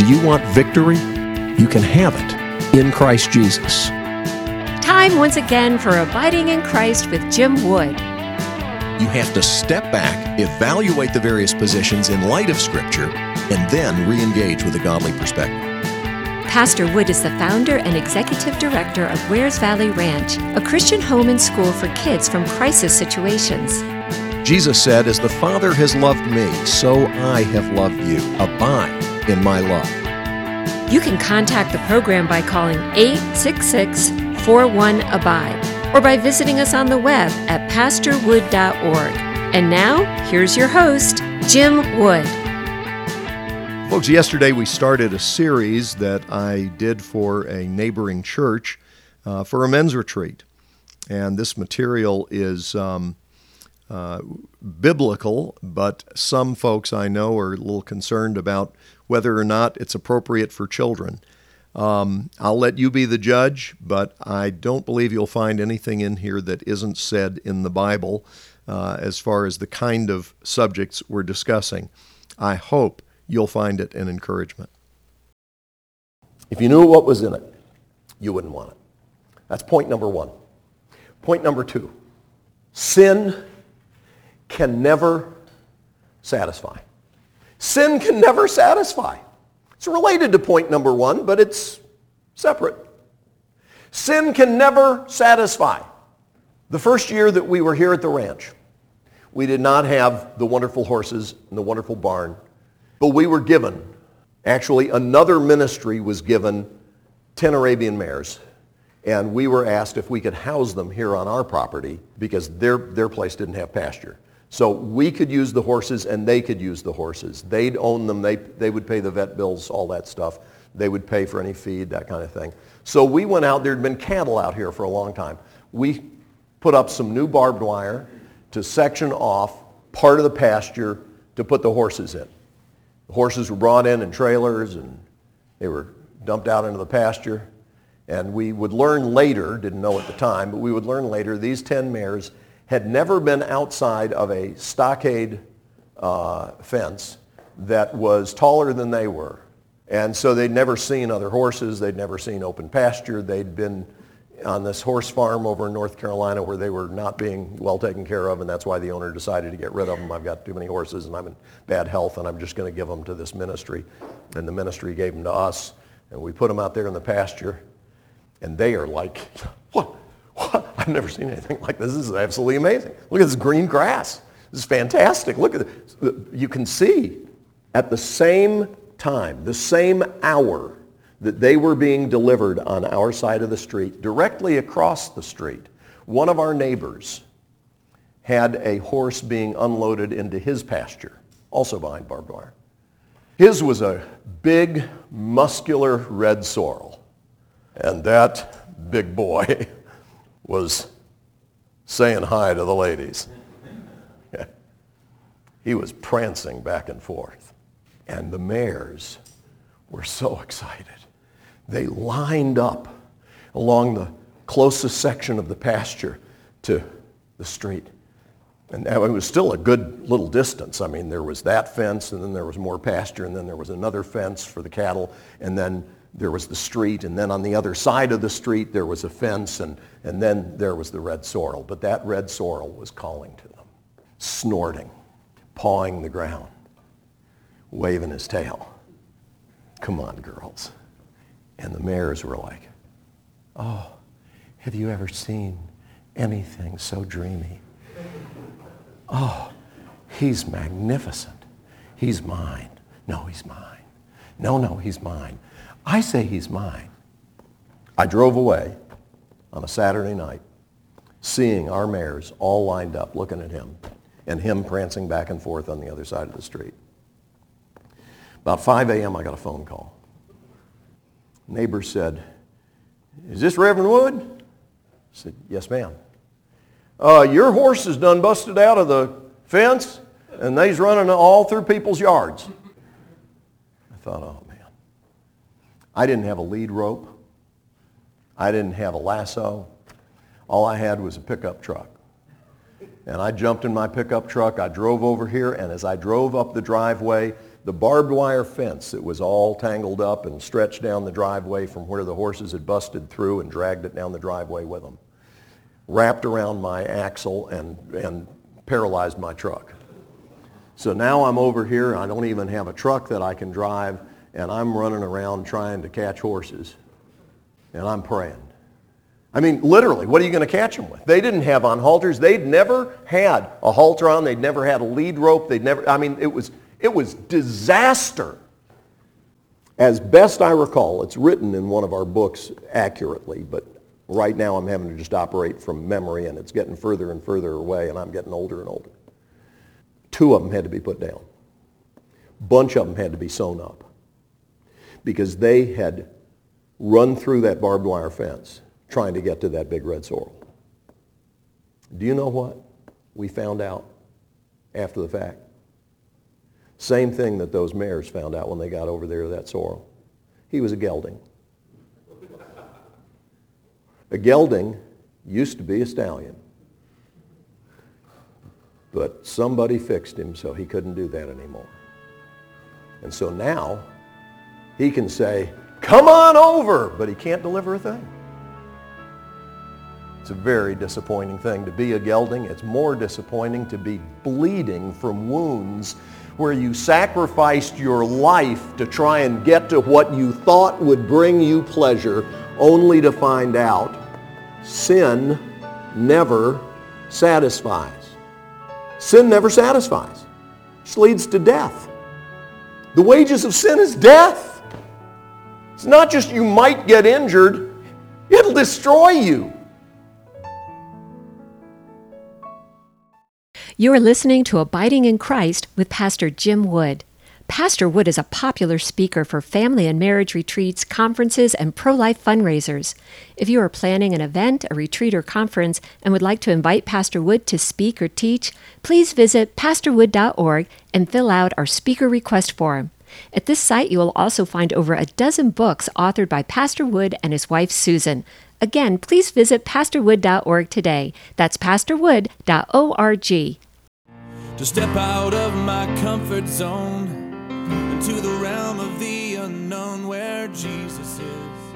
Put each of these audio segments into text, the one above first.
Do you want victory? You can have it in Christ Jesus. Time once again for Abiding in Christ with Jim Wood. You have to step back, evaluate the various positions in light of Scripture, and then re-engage with a godly perspective. Pastor Wood is the founder and executive director of Wares Valley Ranch, a Christian home and school for kids from crisis situations. Jesus said, "As the Father has loved me, so I have loved you. Abide in my love." You can contact the program by calling 866-41-ABIDE or by visiting us on the web at pastorwood.org. And now, here's your host, Jim Wood. Folks, yesterday we started a series that I did for a neighboring church for a men's retreat. And this material is biblical, but some folks I know are a little concerned about whether or not it's appropriate for children. I'll let you be the judge, but I don't believe you'll find anything in here that isn't said in the Bible as far as the kind of subjects we're discussing. I hope you'll find it an encouragement. If you knew what was in it, you wouldn't want it. That's point number one. Point number two, sin can never satisfy. Sin can never satisfy. It's related to point number one, but it's separate. Sin can never satisfy. The first year that we were here at the ranch, we did not have the wonderful horses and the wonderful barn, but we were given, actually another ministry was given 10 Arabian mares, and we were asked if we could house them here on our property because their place didn't have pasture. So we could use the horses and they could use the horses. They'd own them. They would pay the vet bills, all that stuff. They would pay for any feed, that kind of thing. So we went out. There had been cattle out here for a long time. We put up some new barbed wire to section off part of the pasture to put the horses in. The horses were brought in trailers and they were dumped out into the pasture. And we would learn later, didn't know at the time, but we would learn later these 10 mares had never been outside of a stockade fence that was taller than they were. And so they'd never seen other horses. They'd never seen open pasture. They'd been on this horse farm over in North Carolina where they were not being well taken care of, and that's why the owner decided to get rid of them. I've got too many horses, and I'm in bad health, and I'm just going to give them to this ministry. And the ministry gave them to us, and we put them out there in the pasture, and they are like, what? I've never seen anything like this. This is absolutely amazing. Look at this green grass. This is fantastic. Look at this. You can see at the same time, the same hour that they were being delivered on our side of the street, directly across the street, one of our neighbors had a horse being unloaded into his pasture, also behind barbed wire. His was a big, muscular red sorrel, and that big boy was saying hi to the ladies. He was prancing back and forth. And the mares were so excited. They lined up along the closest section of the pasture to the street. And it was still a good little distance. I mean, there was that fence, and then there was more pasture, and then there was another fence for the cattle, and then there was the street, and then on the other side of the street there was a fence, and then there was the red sorrel. But that red sorrel was calling to them, snorting, pawing the ground, waving his tail. Come on, girls. And the mares were like, oh, have you ever seen anything so dreamy? Oh, he's magnificent. He's mine. No, he's mine. No, he's mine. I say he's mine. I drove away on a Saturday night, seeing our mares all lined up, looking at him, and him prancing back and forth on the other side of the street. About 5 a.m., I got a phone call. Neighbor said, is this Reverend Wood? I said, yes, ma'am. Your horse is done busted out of the fence, and they's running all through people's yards. I thought, oh, man. I didn't have a lead rope. I didn't have a lasso. All I had was a pickup truck. And I jumped in my pickup truck. I drove over here, and as I drove up the driveway the barbed wire fence that was all tangled up and stretched down the driveway from where the horses had busted through and dragged it down the driveway with them, wrapped around my axle and paralyzed my truck. So now I'm over here, I don't even have a truck that I can drive, and I'm running around trying to catch horses, and I'm praying. I mean, literally, what are you going to catch them with? They didn't have on halters. They'd never had a halter on. They'd never had a lead rope. It was disaster. As best I recall, it's written in one of our books accurately, but right now I'm having to just operate from memory, and it's getting further and further away, and I'm getting older and older. 2 of them had to be put down. A bunch of them had to be sewn up because they had run through that barbed wire fence trying to get to that big red sorrel. Do you know what we found out after the fact? Same thing that those mares found out when they got over there to that sorrel. He was a gelding. A gelding used to be a stallion. But somebody fixed him so he couldn't do that anymore. And so now he can say, "Come on over," but he can't deliver a thing. It's a very disappointing thing to be a gelding. It's more disappointing to be bleeding from wounds where you sacrificed your life to try and get to what you thought would bring you pleasure, only to find out sin never satisfies. Sin never satisfies. It just leads to death. The wages of sin is death. It's not just you might get injured, it'll destroy you. You are listening to Abiding in Christ with Pastor Jim Wood. Pastor Wood is a popular speaker for family and marriage retreats, conferences, and pro-life fundraisers. If you are planning an event, a retreat, or conference and would like to invite Pastor Wood to speak or teach, please visit pastorwood.org and fill out our speaker request form. At this site, you will also find over a dozen books authored by Pastor Wood and his wife, Susan. Again, please visit pastorwood.org today. That's pastorwood.org. To step out of my comfort zone into the realm of the unknown where Jesus is.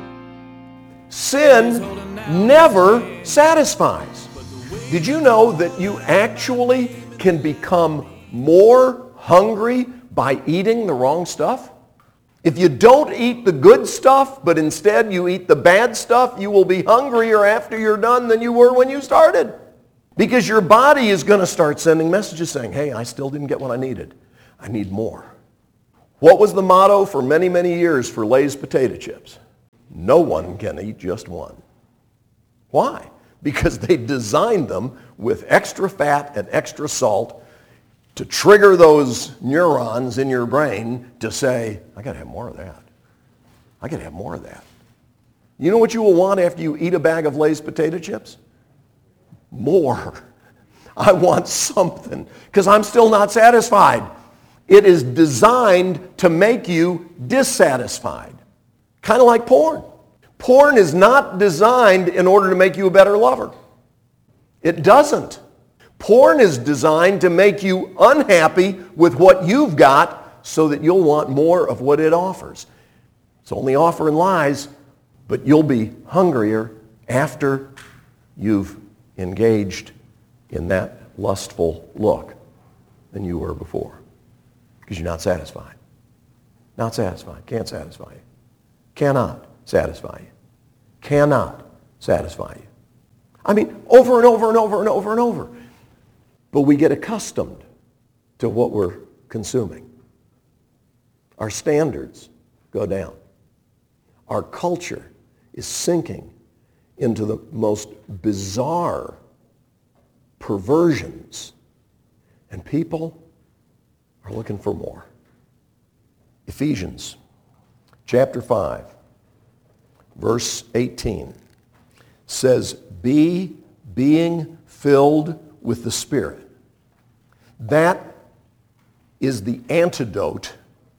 Sin never satisfies. Did you know that you actually can become more hungry by eating the wrong stuff? If you don't eat the good stuff, but instead you eat the bad stuff, you will be hungrier after you're done than you were when you started. Because your body is going to start sending messages saying, "Hey, I still didn't get what I needed. I need more." What was the motto for many, many years for Lay's potato chips? No one can eat just one. Why? Because they designed them with extra fat and extra salt to trigger those neurons in your brain to say, "I got to have more of that. I got to have more of that." You know what you will want after you eat a bag of Lay's potato chips? More. I want something because I'm still not satisfied. It is designed to make you dissatisfied. Kind of like porn. Porn is not designed in order to make you a better lover. It doesn't. Porn is designed to make you unhappy with what you've got so that you'll want more of what it offers. It's only offering lies, but you'll be hungrier after you've engaged in that lustful look than you were before. Because you're not satisfied. Not satisfied. Can't satisfy you. Cannot satisfy you. Cannot satisfy you. I mean, over and over and over and over and over. But we get accustomed to what we're consuming. Our standards go down. Our culture is sinking into the most bizarre perversions. And people are looking for more. Ephesians chapter 5, verse 18 says, being filled with the Spirit. That is the antidote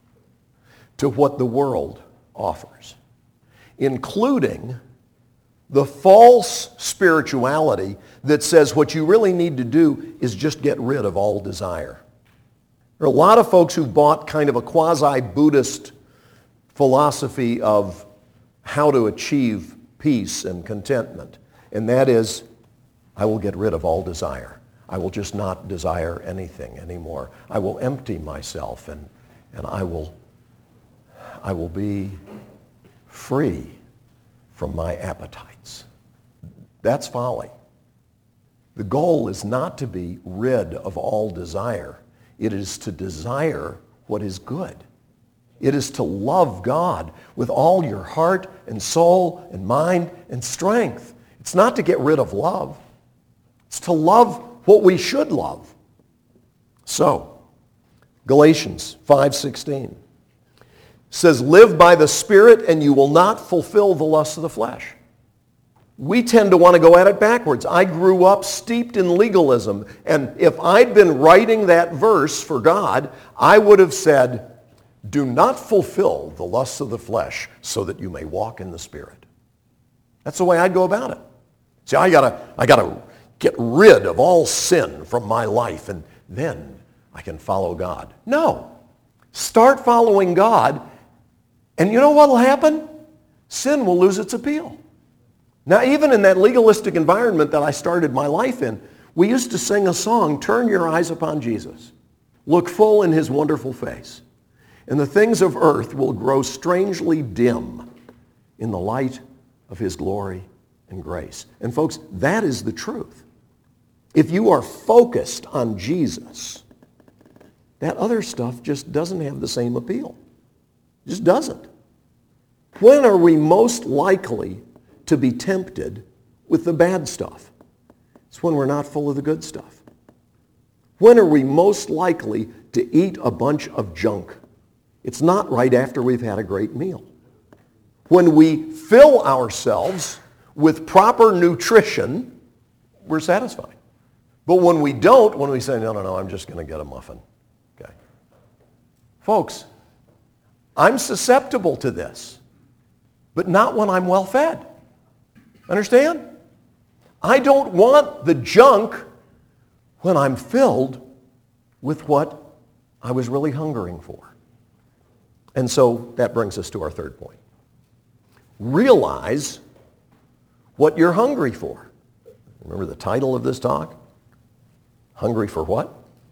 to what the world offers, including the false spirituality that says what you really need to do is just get rid of all desire. There are a lot of folks who bought kind of a quasi-Buddhist philosophy of how to achieve peace and contentment. And that is, I will get rid of all desire. I will just not desire anything anymore. I will empty myself and I will be free from my appetites. That's folly. The goal is not to be rid of all desire. It is to desire what is good. It is to love God with all your heart and soul and mind and strength. It's not to get rid of love. It's to love what we should love. So, Galatians 5:16 says, live by the Spirit and you will not fulfill the lusts of the flesh. We tend to want to go at it backwards. I grew up steeped in legalism, and if I'd been writing that verse for God, I would have said, do not fulfill the lusts of the flesh so that you may walk in the Spirit. That's the way I'd go about it. See, I gotta get rid of all sin from my life, and then I can follow God. No. Start following God, and you know what will happen? Sin will lose its appeal. Now, even in that legalistic environment that I started my life in, we used to sing a song, turn your eyes upon Jesus. Look full in his wonderful face. And the things of earth will grow strangely dim in the light of his glory and grace. And folks, that is the truth. If you are focused on Jesus, that other stuff just doesn't have the same appeal. It just doesn't. When are we most likely to be tempted with the bad stuff? It's when we're not full of the good stuff. When are we most likely to eat a bunch of junk? It's not right after we've had a great meal. When we fill ourselves with proper nutrition, we're satisfied. But when we don't, when we say, no, I'm just going to get a muffin. Okay. Folks, I'm susceptible to this, but not when I'm well fed. Understand? I don't want the junk when I'm filled with what I was really hungering for. And so that brings us to our third point. Realize what you're hungry for. Remember the title of this talk? Hungry for what?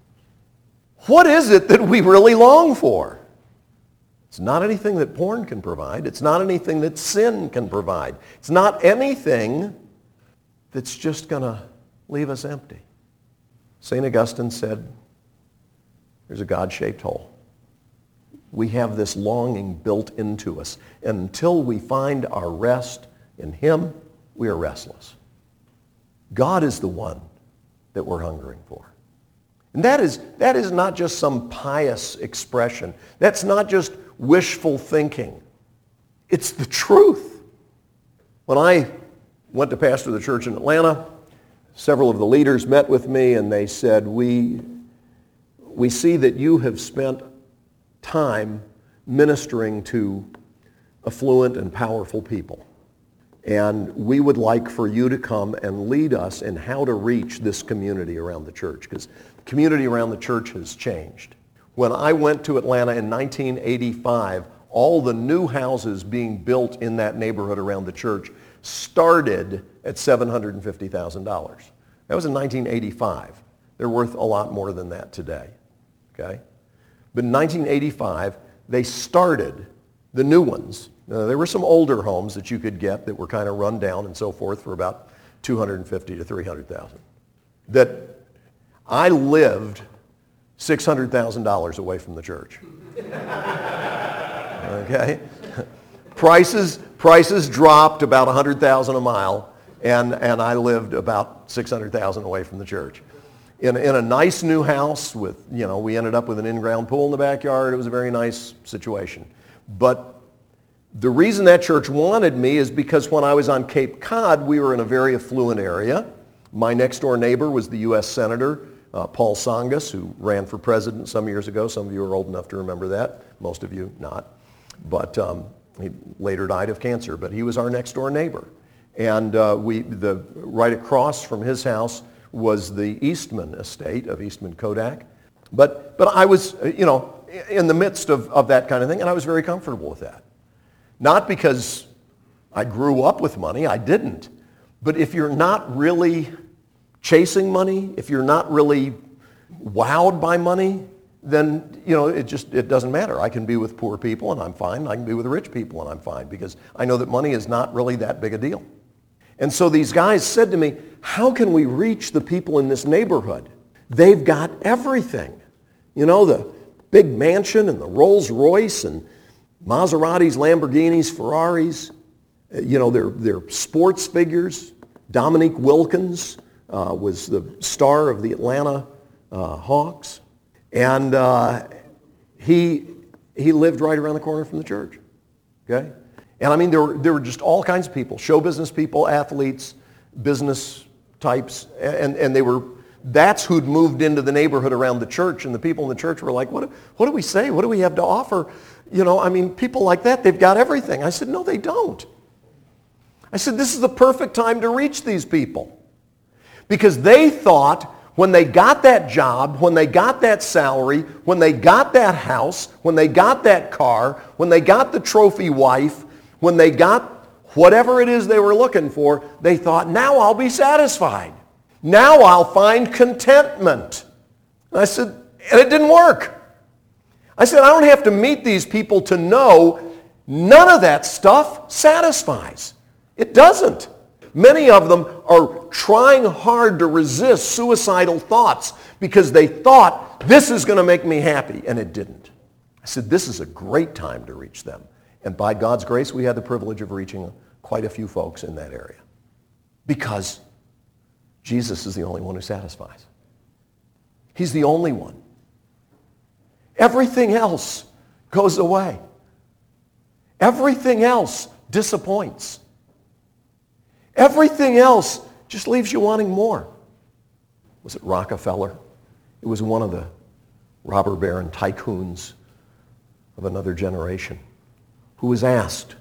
What is it that we really long for? It's not anything that porn can provide. It's not anything that sin can provide. It's not anything that's just going to leave us empty. St. Augustine said, there's a God-shaped hole. We have this longing built into us. And until we find our rest in him, we are restless. God is the one that we're hungering for. And that is not just some pious expression. That's not just wishful thinking. It's the truth. When I went to pastor the church in Atlanta, several of the leaders met with me and they said, we see that you have spent time ministering to affluent and powerful people. And we would like for you to come and lead us in how to reach this community around the church, because the community around the church has changed. When I went to Atlanta in 1985, all the new houses being built in that neighborhood around the church started at $750,000. That was in 1985. They're worth a lot more than that today. Okay? But in 1985, they started the new ones. There were some older homes that you could get that were kind of run down and so forth for about $250,000 to $300,000. That I lived $600,000 away from the church. Okay? Prices dropped about $100,000 a mile, and I lived about $600,000 away from the church. In a nice new house with, we ended up with an in-ground pool in the backyard. It was a very nice situation. But the reason that church wanted me is because when I was on Cape Cod, we were in a very affluent area. My next door neighbor was the U.S. Senator, Paul Tsongas, who ran for president some years ago. Some of you are old enough to remember that. Most of you not. But he later died of cancer. But he was our next door neighbor. And right across from his house was the Eastman estate of Eastman Kodak. But I was, in the midst of that kind of thing, and I was very comfortable with that. Not because I grew up with money, I didn't. But if you're not really chasing money, if you're not really wowed by money, then, it doesn't matter. I can be with poor people and I'm fine. I can be with rich people and I'm fine because I know that money is not really that big a deal. And so these guys said to me, how can we reach the people in this neighborhood? They've got everything. The big mansion and the Rolls Royce and Maseratis, Lamborghinis, Ferraris, their sports figures. Dominique Wilkins was the star of the Atlanta Hawks. And he lived right around the corner from the church. Okay? And I mean, there were just all kinds of people, show business people, athletes, business types, and that's who'd moved into the neighborhood around the church, and the people in the church were like, what do we say? What do we have to offer? People like that, they've got everything. I said, no, they don't. I said, this is the perfect time to reach these people. Because they thought when they got that job, when they got that salary, when they got that house, when they got that car, when they got the trophy wife, when they got whatever it is they were looking for, they thought, now I'll be satisfied. Now I'll find contentment. And I said, and it didn't work. I said, I don't have to meet these people to know none of that stuff satisfies. It doesn't. Many of them are trying hard to resist suicidal thoughts because they thought, this is going to make me happy, and it didn't. I said, this is a great time to reach them. And by God's grace, we had the privilege of reaching quite a few folks in that area. Because Jesus is the only one who satisfies. He's the only one. Everything else goes away. Everything else disappoints. Everything else just leaves you wanting more. Was it Rockefeller? It was one of the robber baron tycoons of another generation who was asked,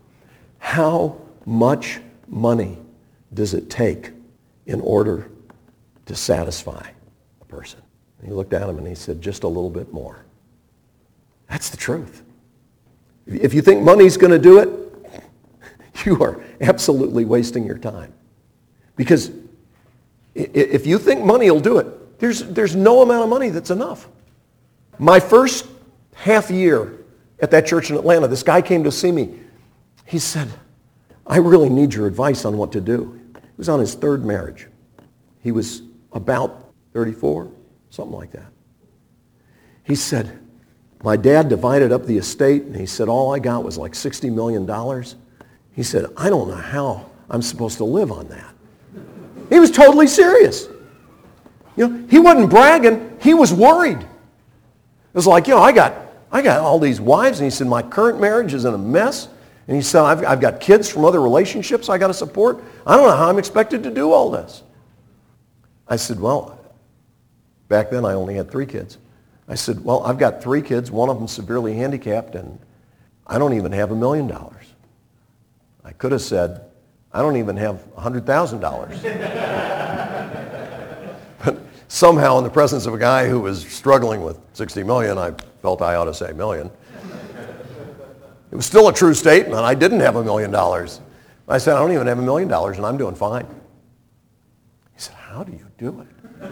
how much money does it take in order to satisfy a person? And he looked at him and he said, just a little bit more. That's the truth. If you think money's going to do it, you are absolutely wasting your time. Because if you think money will do it, there's no amount of money that's enough. My first half year at that church in Atlanta, this guy came to see me. He said, I really need your advice on what to do. He was on his third marriage. He was about 34, something like that. He said, my dad divided up the estate, and he said, all I got was like $60 million. He said, I don't know how I'm supposed to live on that. He was totally serious. He wasn't bragging. He was worried. It was like, I got all these wives, and he said, my current marriage is in a mess. And he said, I've got kids from other relationships I got to support. I don't know how I'm expected to do all this. I said, well, back then I only had 3 kids. I said, well, I've got 3 kids, one of them severely handicapped, and I don't even have $1 million. I could have said, I don't even have $100,000. But somehow in the presence of a guy who was struggling with $60 million, I felt I ought to say million. It was still a true statement. I didn't have $1 million. I said, I don't even have $1 million, and I'm doing fine. He said, how do you do it?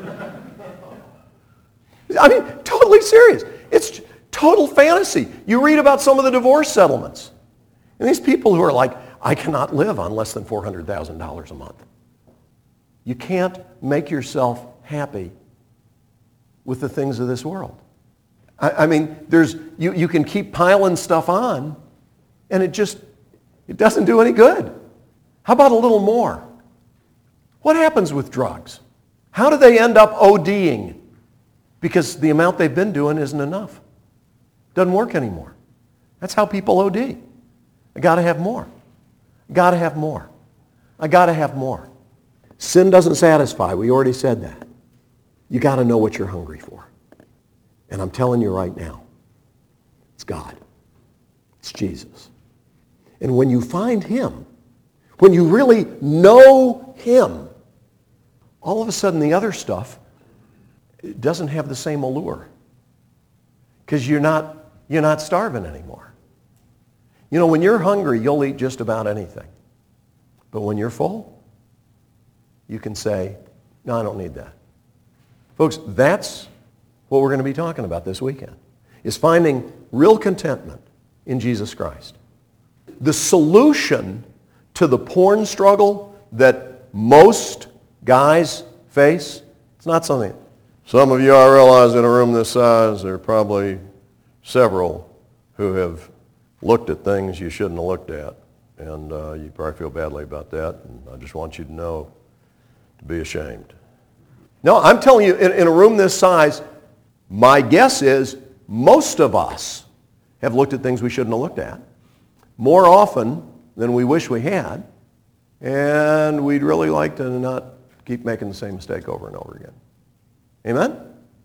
I mean, totally serious. It's total fantasy. You read about some of the divorce settlements. And these people who are like, I cannot live on less than $400,000 a month. You can't make yourself happy with the things of this world. I mean, you can keep piling stuff on, and it doesn't do any good. How about a little more? What happens with drugs? How do they end up ODing? Because the amount they've been doing isn't enough. Doesn't work anymore. That's how people OD. I got to have more. Got to have more. I got to have more. Sin doesn't satisfy. We already said that. You got to know what you're hungry for. And I'm telling you right now, it's God. It's Jesus. And when you find him, when you really know him, all of a sudden the other stuff it doesn't have the same allure because you're not starving anymore. You know, when you're hungry, you'll eat just about anything. But when you're full, you can say, no, I don't need that. Folks, that's what we're going to be talking about this weekend, is finding real contentment in Jesus Christ. The solution to the porn struggle that most guys face, it's not something. Some of you, I realize, in a room this size, there are probably several who have looked at things you shouldn't have looked at, and you probably feel badly about that, and I just want you to know to be ashamed. No, I'm telling you, in a room this size, my guess is most of us have looked at things we shouldn't have looked at more often than we wish we had, and we'd really like to not keep making the same mistake over and over again. Amen?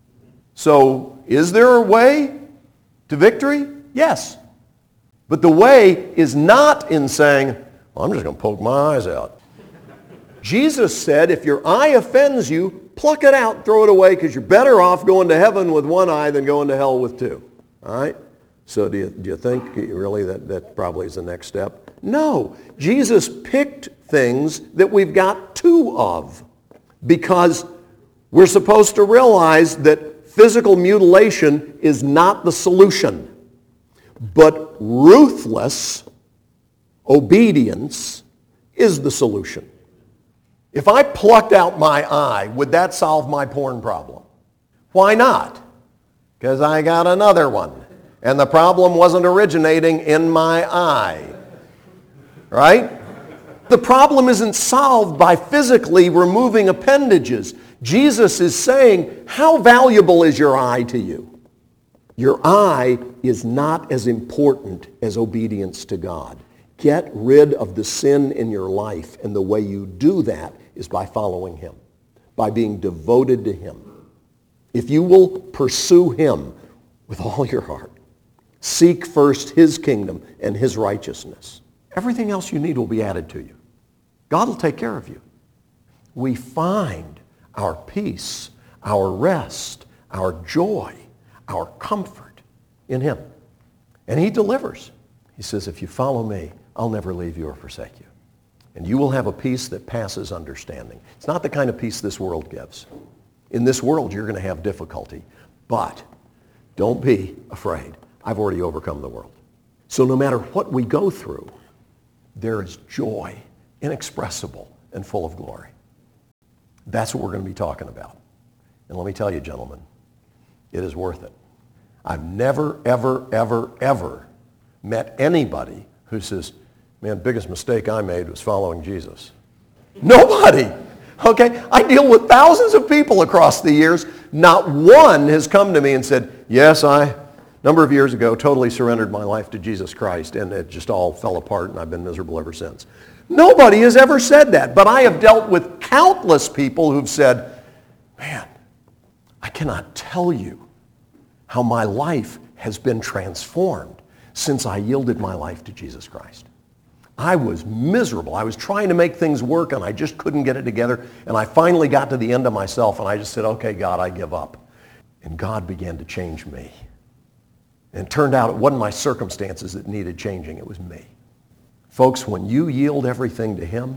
So, is there a way to victory? Yes. But the way is not in saying, well, I'm just going to poke my eyes out. Jesus said, if your eye offends you, pluck it out, throw it away, because you're better off going to heaven with one eye than going to hell with two. All right? So do you think really that probably is the next step? No. Jesus picked things that we've got two of because we're supposed to realize that physical mutilation is not the solution, but ruthless obedience is the solution. If I plucked out my eye, would that solve my porn problem? Why not? Because I got another one. And the problem wasn't originating in my eye. Right? The problem isn't solved by physically removing appendages. Jesus is saying, how valuable is your eye to you? Your eye is not as important as obedience to God. Get rid of the sin in your life, and the way you do that is by following Him, by being devoted to Him. If you will pursue Him with all your heart, seek first His kingdom and His righteousness, everything else you need will be added to you. God will take care of you. We find our peace, our rest, our joy, our comfort in Him. And He delivers. He says, if you follow me, I'll never leave you or forsake you. And you will have a peace that passes understanding. It's not the kind of peace this world gives. In this world, you're going to have difficulty. But don't be afraid. I've already overcome the world. So no matter what we go through, there is joy, inexpressible and full of glory. That's what we're going to be talking about. And let me tell you, gentlemen, it is worth it. I've never, ever, ever, ever met anybody who says, man, biggest mistake I made was following Jesus. Nobody. Okay? I deal with thousands of people across the years. Not one has come to me and said, yes, a number of years ago, totally surrendered my life to Jesus Christ, and it just all fell apart, and I've been miserable ever since. Nobody has ever said that, but I have dealt with countless people who've said, man, I cannot tell you how my life has been transformed since I yielded my life to Jesus Christ. I was miserable. I was trying to make things work, and I just couldn't get it together, and I finally got to the end of myself, and I just said, okay, God, I give up. And God began to change me. And it turned out it wasn't my circumstances that needed changing, it was me. Folks, when you yield everything to Him,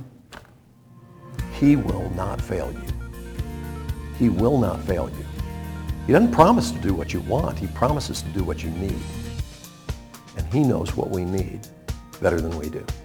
He will not fail you. He will not fail you. He doesn't promise to do what you want. He promises to do what you need. And He knows what we need better than we do.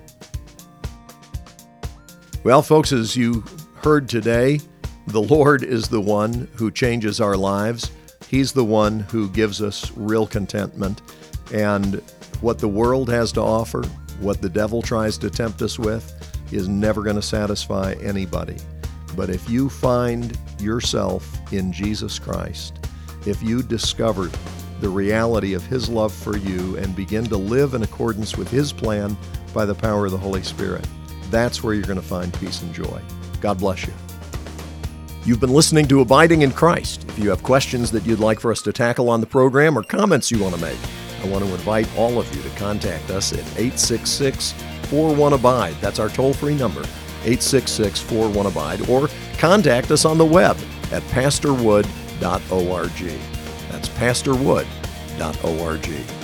Well, folks, as you heard today, the Lord is the one who changes our lives. He's the one who gives us real contentment. And what the world has to offer, what the devil tries to tempt us with, is never going to satisfy anybody. But if you find yourself in Jesus Christ, if you discover the reality of His love for you and begin to live in accordance with His plan by the power of the Holy Spirit, that's where you're going to find peace and joy. God bless you. You've been listening to Abiding in Christ. If you have questions that you'd like for us to tackle on the program or comments you want to make, I want to invite all of you to contact us at 866-41-ABIDE. That's our toll-free number, 866-41-ABIDE, or contact us on the web at pastorwood.org. pastorwood.org. That's pastorwood.org.